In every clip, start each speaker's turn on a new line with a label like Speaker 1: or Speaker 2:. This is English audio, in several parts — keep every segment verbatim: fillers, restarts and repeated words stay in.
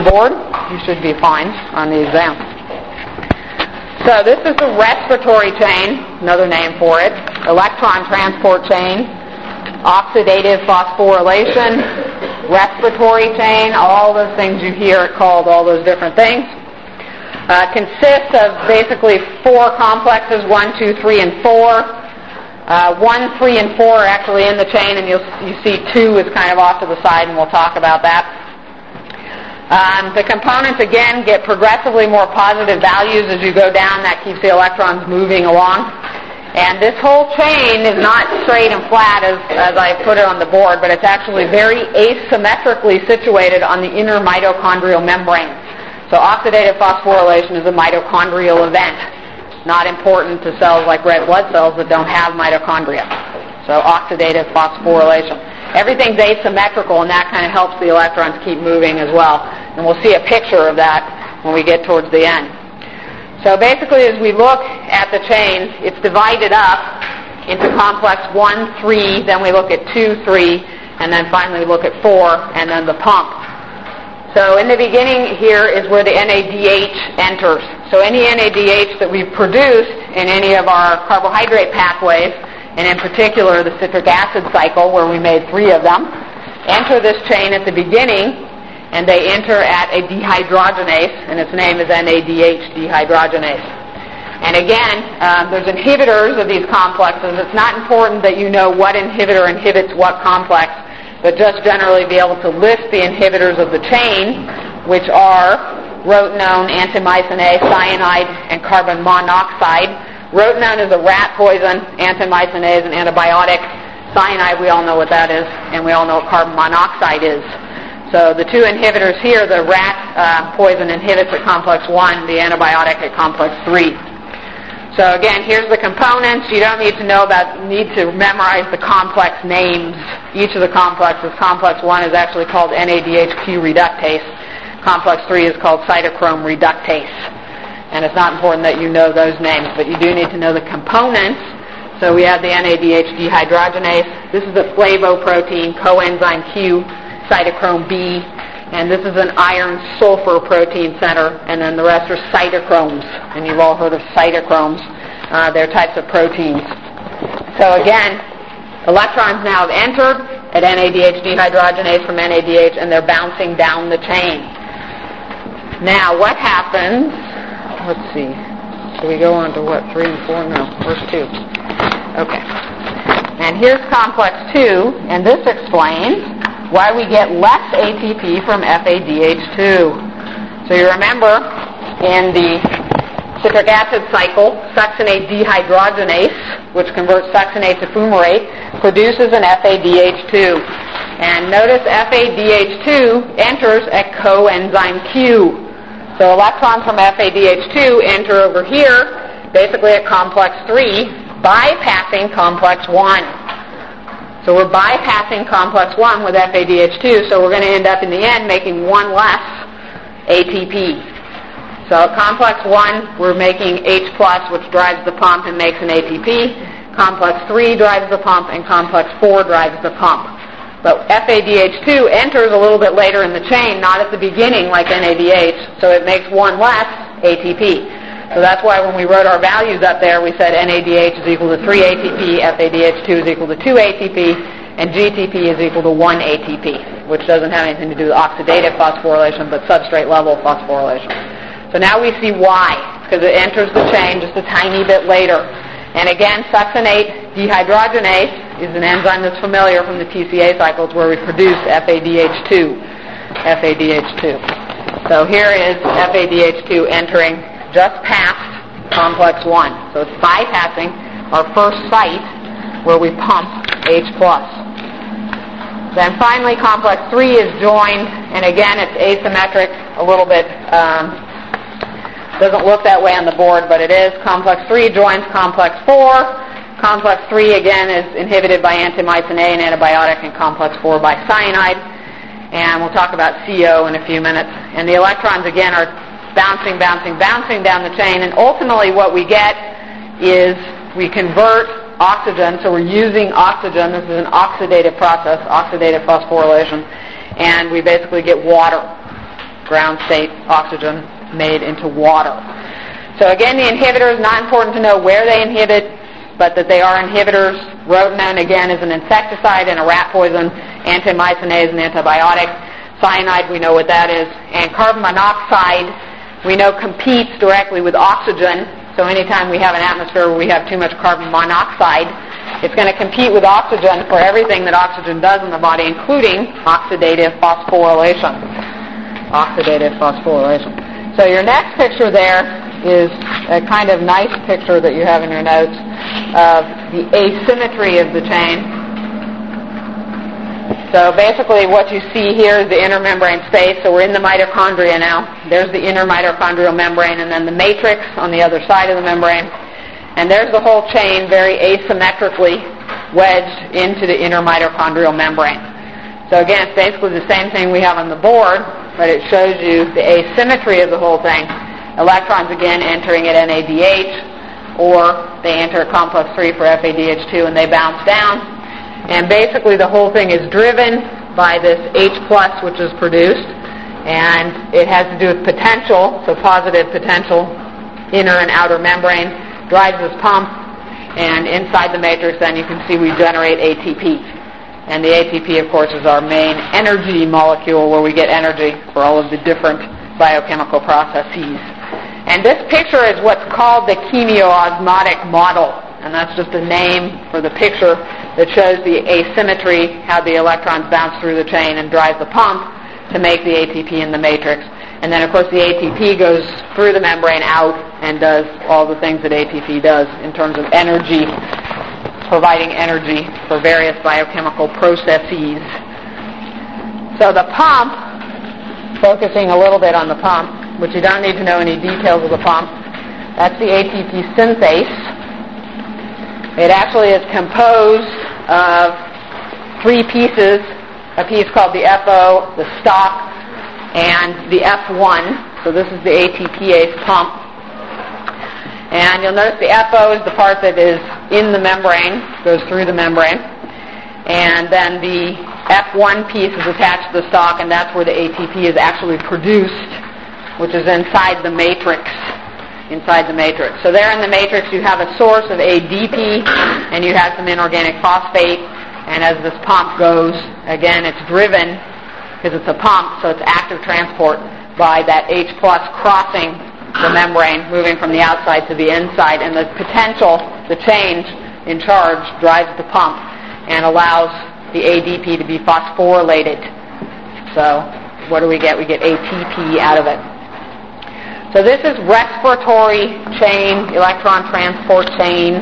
Speaker 1: board, you should be fine on the exam. So this is the respiratory chain, another name for it, electron transport chain, oxidative phosphorylation, respiratory chain, all those things you hear it called, all those different things. Uh, consists of basically four complexes, one, two, three, and four. Uh, one, three, and four are actually in the chain, and you'll, you see two is kind of off to the side, and we'll talk about that. Um, the components, again, get progressively more positive values as you go down. That keeps the electrons moving along. And this whole chain is not straight and flat as, as I put it on the board, but it's actually very asymmetrically situated on the inner mitochondrial membrane. So oxidative phosphorylation is a mitochondrial event, not important to cells like red blood cells that don't have mitochondria. So oxidative phosphorylation. Everything's asymmetrical, and that kind of helps the electrons keep moving as well. And we'll see a picture of that when we get towards the end. So basically, as we look at the chain, it's divided up into complex one, three, then we look at two, three, and then finally we look at four, and then the pump. So in the beginning here is where the N A D H enters. So any N A D H that we've produced in any of our carbohydrate pathways, and in particular the citric acid cycle where we made three of them, enter this chain at the beginning, and they enter at a dehydrogenase, and its name is N A D H dehydrogenase. And again, um, there's inhibitors of these complexes. It's not important that you know what inhibitor inhibits what complex, but just generally be able to list the inhibitors of the chain, which are rotenone, antimycin A, cyanide, and carbon monoxide. Rotenone is a rat poison. Antimycin A is an antibiotic. Cyanide, we all know what that is, and we all know what carbon monoxide is. So the two inhibitors here, the rat uh, poison inhibits at complex one, the antibiotic at complex three. So again, here's the components. You don't need to know about, need to memorize the complex names. Each of the complexes. Complex one is actually called N A D H Q reductase. Complex three is called cytochrome reductase. And it's not important that you know those names, but you do need to know the components. So we have the N A D H dehydrogenase. This is a flavoprotein, coenzyme Q, cytochrome B, and this is an iron sulfur protein center, and then the rest are cytochromes, and you've all heard of cytochromes. Uh, they're types of proteins. So again, electrons now have entered at N A D H dehydrogenase from N A D H, and they're bouncing down the chain. Now, what happens? Let's see. Should we go on to what, three and four? No, first two. Okay. And here's complex two, and this explains why we get less A T P from F A D H two. So you remember, in the citric acid cycle, succinate dehydrogenase, which converts succinate to fumarate, produces an F A D H two. And notice F A D H two enters at coenzyme Q. So electrons from F A D H two enter over here, basically at complex three, bypassing complex one. So we're bypassing complex one with F A D H two, so we're going to end up in the end making one less A T P. So at complex one, we're making H plus, which drives the pump and makes an A T P. Complex three drives the pump, and complex four drives the pump. But F A D H two enters a little bit later in the chain, not at the beginning like N A D H, so it makes one less A T P. So that's why when we wrote our values up there, we said N A D H is equal to three A T P, F A D H two is equal to two A T P, and G T P is equal to one A T P, which doesn't have anything to do with oxidative phosphorylation, but substrate level phosphorylation. So now we see why, because it enters the chain just a tiny bit later. And again, succinate dehydrogenase is an enzyme that's familiar from the T C A cycles where we produce F A D H two. F A D H two. So here is F A D H two entering just past complex one. So it's bypassing our first site where we pump H plus. Then finally complex three is joined, and again it's asymmetric, a little bit, um, doesn't look that way on the board, but it is. Complex three joins complex four. Complex three again is inhibited by antimycin A, an antibiotic, and complex four by cyanide. And we'll talk about C O in a few minutes. And the electrons again are bouncing, bouncing, bouncing down the chain, and ultimately what we get is we convert oxygen, so we're using oxygen. This is an oxidative process, oxidative phosphorylation, and we basically get water. ground state oxygen made into water. So again, the inhibitor is not important to know where they inhibit, but that they are inhibitors. Rotenone, again, is an insecticide and a rat poison. Antimycin A is an antibiotic. Cyanide, we know what that is. And carbon monoxide, we know, competes directly with oxygen. So anytime we have an atmosphere where we have too much carbon monoxide, it's going to compete with oxygen for everything that oxygen does in the body, including oxidative phosphorylation. Oxidative phosphorylation. So your next picture there is a kind of nice picture that you have in your notes of the asymmetry of the chain. So basically what you see here is the intermembrane space. So we're in the mitochondria now. There's the inner mitochondrial membrane, and then the matrix on the other side of the membrane. And there's the whole chain very asymmetrically wedged into the inner mitochondrial membrane. So again, it's basically the same thing we have on the board, but it shows you the asymmetry of the whole thing. Electrons, again, entering at N A D H, or they enter at complex three for F A D H two, and they bounce down. And basically the whole thing is driven by this H plus, which is produced, and it has to do with potential, so positive potential, inner and outer membrane, drives this pump, and inside the matrix then you can see we generate A T P. And the A T P, of course, is our main energy molecule where we get energy for all of the different biochemical processes. And this picture is what's called the chemiosmotic model, and that's just a name for the picture that shows the asymmetry, how the electrons bounce through the chain and drive the pump to make the A T P in the matrix. And then, of course, the A T P goes through the membrane out and does all the things that A T P does in terms of energy, providing energy for various biochemical processes. So the pump, focusing a little bit on the pump, which you don't need to know any details of the pump, that's the A T P synthase. It actually is composed of three pieces, a piece called the F O, the stop, and the F one. So this is the A T P-ase pump. And you'll notice the F O is the part that is in the membrane, goes through the membrane. And then the F one piece is attached to the stalk, and that's where the A T P is actually produced, which is inside the matrix. Inside the matrix. So there in the matrix you have a source of A D P, and you have some inorganic phosphate. And as this pump goes, again, it's driven, because it's a pump, so it's active transport by that H plus crossing the membrane, moving from the outside to the inside, and the potential, the change in charge, drives the pump and allows the A D P to be phosphorylated. So what do we get? We get A T P out of it. So this is respiratory chain, electron transport chain,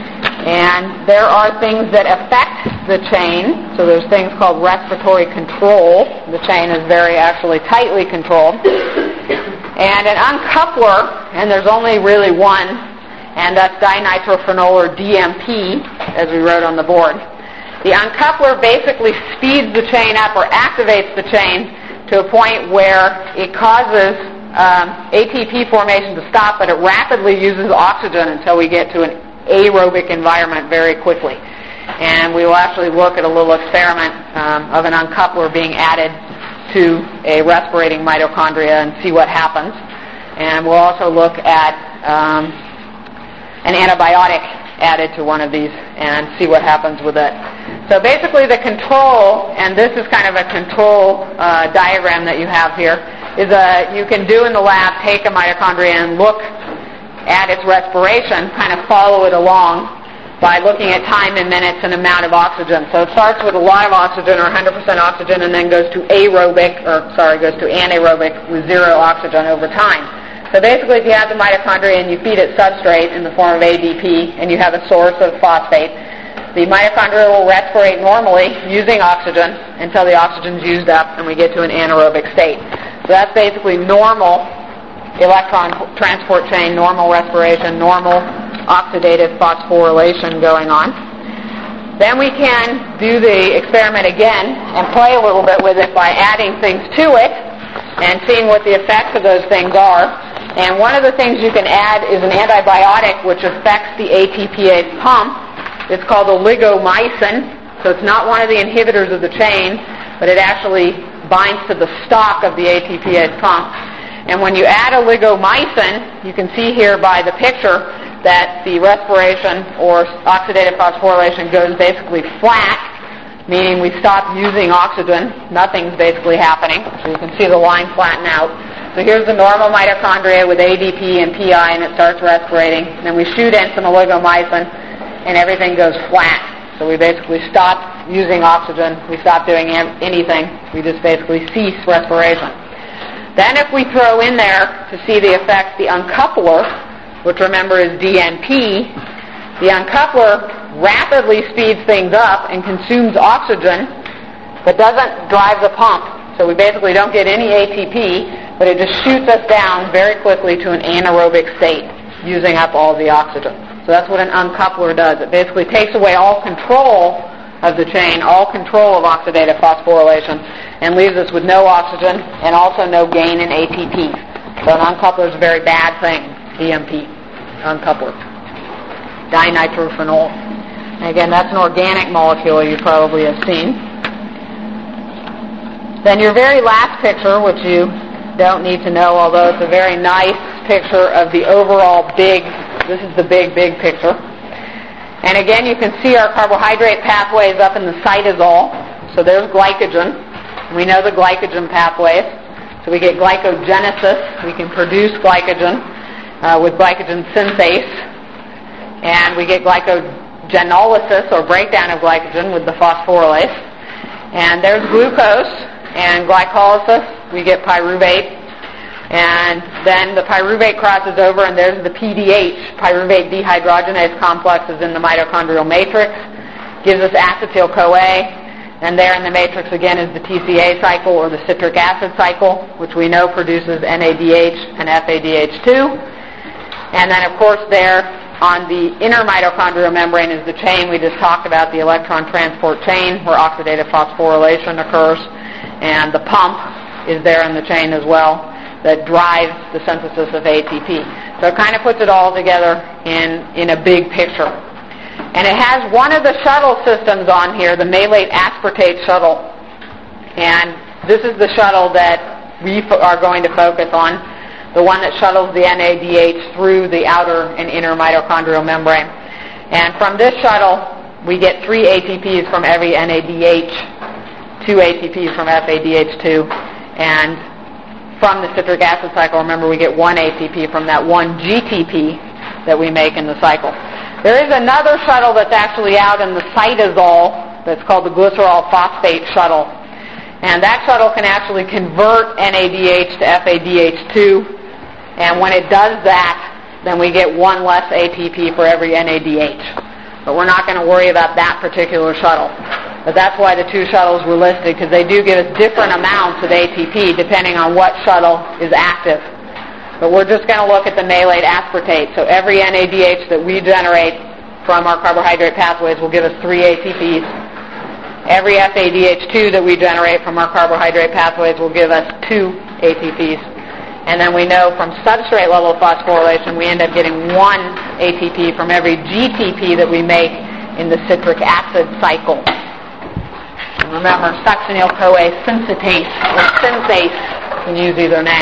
Speaker 1: and there are things that affect the chain. So there's things called respiratory control. The chain is very actually tightly controlled. And an uncoupler, and there's only really one, and that's dinitrophenol, or D M P, as we wrote on the board. The uncoupler basically speeds the chain up or activates the chain to a point where it causes um, A T P formation to stop, but it rapidly uses oxygen until we get to an aerobic environment very quickly. And we will actually look at a little experiment um, of an uncoupler being added to a respirating mitochondria and see what happens. And we'll also look at um, an antibiotic added to one of these and see what happens with it. So basically the control, and this is kind of a control uh, diagram that you have here, is a, you can do in the lab, take a mitochondria and look at its respiration, kind of follow it along by looking at time in minutes and amount of oxygen. So it starts with a lot of oxygen, or one hundred percent oxygen, and then goes to aerobic, or sorry, goes to anaerobic with zero oxygen over time. So basically if you have the mitochondria and you feed it substrate in the form of A D P, and you have a source of phosphate, the mitochondria will respirate normally using oxygen until the oxygen's used up and we get to an anaerobic state. So that's basically normal electron transport chain, normal respiration, normal oxidative phosphorylation going on. Then we can do the experiment again and play a little bit with it by adding things to it and seeing what the effects of those things are. And one of the things you can add is an antibiotic which affects the A T P-ase pump. It's called oligomycin. So it's not one of the inhibitors of the chain, but it actually binds to the stalk of the A T P ase pump. And when you add oligomycin, you can see here by the picture that the respiration or oxidative phosphorylation goes basically flat, meaning we stop using oxygen. Nothing's basically happening. So you can see the line flatten out. So here's the normal mitochondria with A D P and P I, and it starts respirating. And then we shoot in some oligomycin, and everything goes flat. So we basically stop using oxygen. We stop doing anything. We just basically cease respiration. Then if we throw in there, to see the effects, the uncoupler, which remember is D N P, the uncoupler rapidly speeds things up and consumes oxygen, but doesn't drive the pump. So we basically don't get any A T P, but it just shoots us down very quickly to an anaerobic state, using up all the oxygen. So that's what an uncoupler does. It basically takes away all control of the chain, all control of oxidative phosphorylation, and leaves us with no oxygen and also no gain in A T P. So an uncoupler is a very bad thing, D M P, uncoupler. Dinitrophenol. And again, that's an organic molecule you probably have seen. Then your very last picture, which you don't need to know, although it's a very nice picture of the overall big, this is the big, big picture. And again, you can see our carbohydrate pathways up in the cytosol. So there's glycogen. We know the glycogen pathways. So we get glycogenesis. We can produce glycogen uh, with glycogen synthase. And we get glycogenolysis, or breakdown of glycogen, with the phosphorylase. And there's glucose and glycolysis. We get pyruvate. And then the pyruvate crosses over, and there's the P D H, pyruvate dehydrogenase complex, is in the mitochondrial matrix, gives us acetyl-CoA, and there in the matrix again is the T C A cycle, or the citric acid cycle, which we know produces N A D H and F A D H two. And then of course there on the inner mitochondrial membrane is the chain we just talked about, the electron transport chain, where oxidative phosphorylation occurs, and the pump is there in the chain as well, that drives the synthesis of A T P. So it kind of puts it all together in, in a big picture. And it has one of the shuttle systems on here, the malate aspartate shuttle. And this is the shuttle that we fo- are going to focus on, the one that shuttles the N A D H through the outer and inner mitochondrial membrane. And from this shuttle, we get three A T Ps from every N A D H, two A T Ps from F A D H two, and from the citric acid cycle, remember, we get one A T P from that one G T P that we make in the cycle. There is another shuttle that's actually out in the cytosol that's called the glycerol phosphate shuttle. And that shuttle can actually convert N A D H to F A D H two. And when it does that, then we get one less A T P for every N A D H. But we're not going to worry about that particular shuttle. But that's why the two shuttles were listed, because they do give us different amounts of A T P depending on what shuttle is active. But we're just going to look at the malate aspartate. So every N A D H that we generate from our carbohydrate pathways will give us three A T Ps. Every F A D H two that we generate from our carbohydrate pathways will give us two A T Ps. And then we know from substrate level phosphorylation we end up getting one A T P from every G T P that we make in the citric acid cycle. Remember, succinyl-CoA synthetase, or synthase, you can use either name.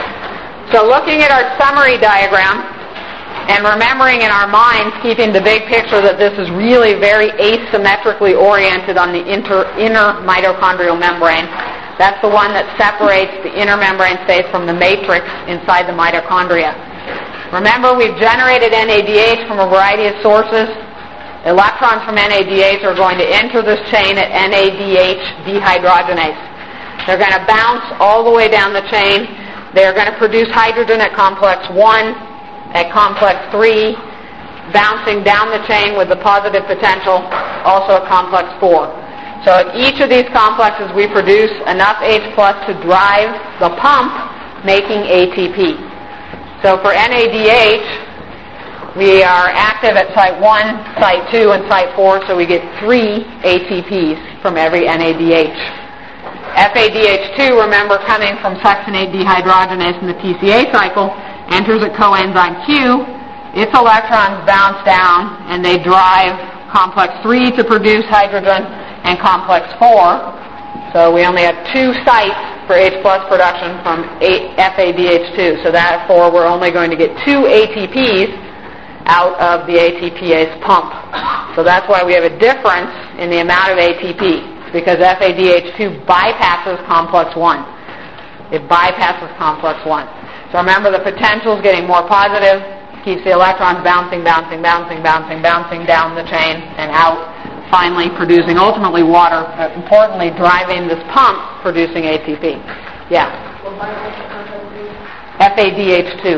Speaker 1: So looking at our summary diagram, and remembering in our minds, keeping the big picture that this is really very asymmetrically oriented on the inter, inner mitochondrial membrane. That's the one that separates the inner membrane space from the matrix inside the mitochondria. Remember, we've generated N A D H from a variety of sources. Electrons from N A D H are going to enter this chain at N A D H dehydrogenase. They're going to bounce all the way down the chain. They're going to produce hydrogen at complex one, at complex three, bouncing down the chain with the positive potential, also at complex four. So at each of these complexes we produce enough H plus to drive the pump, making A T P. So for N A D H, we are active at site one, site two, and site four, so we get three A T Ps from every N A D H. F A D H two, remember, coming from succinate dehydrogenase in the T C A cycle, enters at coenzyme Q. Its electrons bounce down, and they drive complex three to produce hydrogen and complex four. So we only have two sites for H plus production from F A D H two. So therefore, we're only going to get two A T Ps out of the A T P ase pump. So that's why we have a difference in the amount of A T P, because F A D H two bypasses complex one. It bypasses complex one. So remember, the potential is getting more positive, keeps the electrons bouncing, bouncing, bouncing, bouncing, bouncing down the chain and out, finally producing ultimately water, uh, importantly driving this pump producing A T P. Yeah? F A D H two.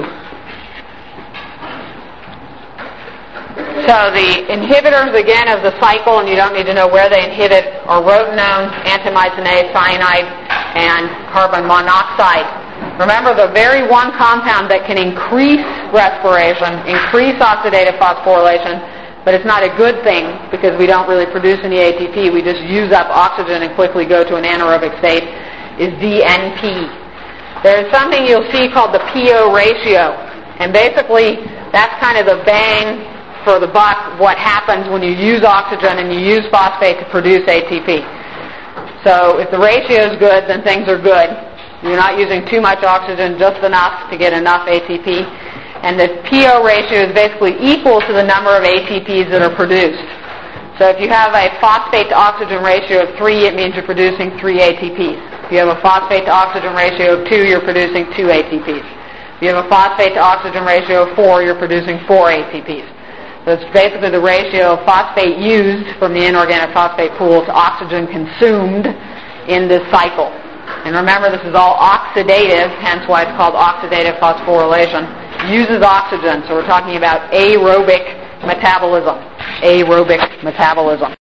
Speaker 1: So the inhibitors, again, of the cycle, and you don't need to know where they inhibit, are rotenone, antimycinase, cyanide, and carbon monoxide. Remember, the very one compound that can increase respiration, increase oxidative phosphorylation, but it's not a good thing because we don't really produce any A T P. We just use up oxygen and quickly go to an anaerobic state, is D N P. There's something you'll see called the P O ratio, and basically that's kind of the bang for the buck, what happens when you use oxygen and you use phosphate to produce A T P. So if the ratio is good, then things are good. You're not using too much oxygen, just enough to get enough A T P. And the P O ratio is basically equal to the number of A T Ps that are produced. So if you have a phosphate to oxygen ratio of three, it means you're producing three A T Ps. If you have a phosphate to oxygen ratio of two, you're producing two A T Ps. If you have a phosphate to oxygen ratio of four, you're producing four A T Ps. So it's basically the ratio of phosphate used from the inorganic phosphate pool to oxygen consumed in this cycle. And remember, this is all oxidative, hence why it's called oxidative phosphorylation. Uses oxygen, so we're talking about aerobic metabolism. Aerobic metabolism.